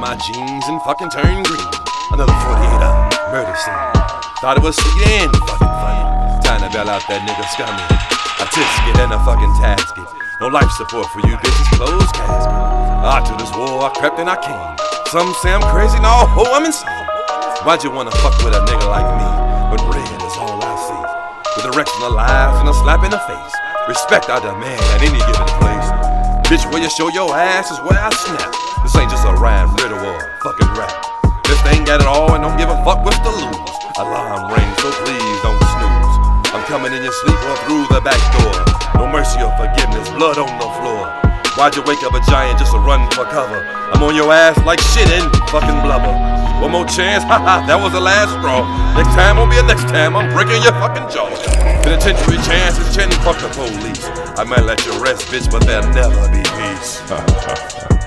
my jeans and fucking turn green. Another 48-hour murder scene. Thought it was sweet and fucking funny. Time to bail out that nigga scummy. A tisket and a fucking tasket. No life support for you bitches, closed casket. To this war I crept and I came. Some say I'm crazy, no, I'm insane. Why'd you wanna fuck with a nigga like me when red is all I see? With a direction of life and a slap in the face. Respect I demand at any given place. Bitch, where you show your ass is where I snap. This ain't just a rhyme, riddle, or fucking rap. This thing got it all and don't give a fuck what's to lose. Alarm rings, so please don't snooze. I'm coming in your sleep or through the back door. No mercy or forgiveness, blood on the floor. Why'd you wake up a giant just to run for cover? I'm on your ass like shit and fucking blubber. One more chance, haha, that was the last straw. Next time won't be a next time, I'm breaking your fucking jaw. Penitentiary chances, chin, fuck the police. I might let you rest, bitch, but there'll never be peace.